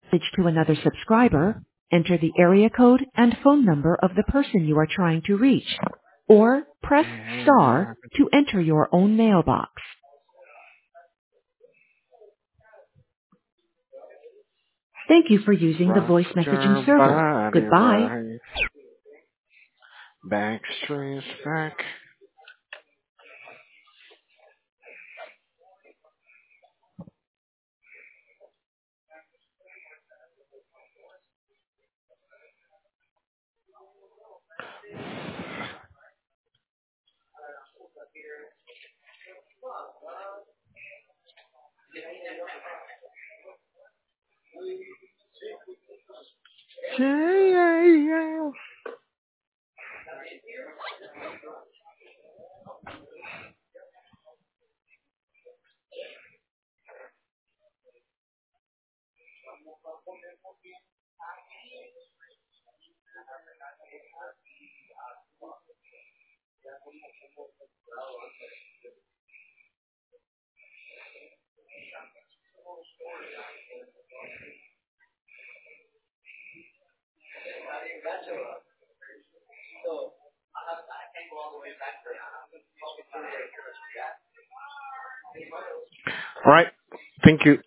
message to another subscriber, enter the area code and phone number of the person you are trying to reach, or press star to enter your own mailbox. Thank you for using the voice messaging server. Goodbye. Backstreet's back. Yeah. All right. Thank you.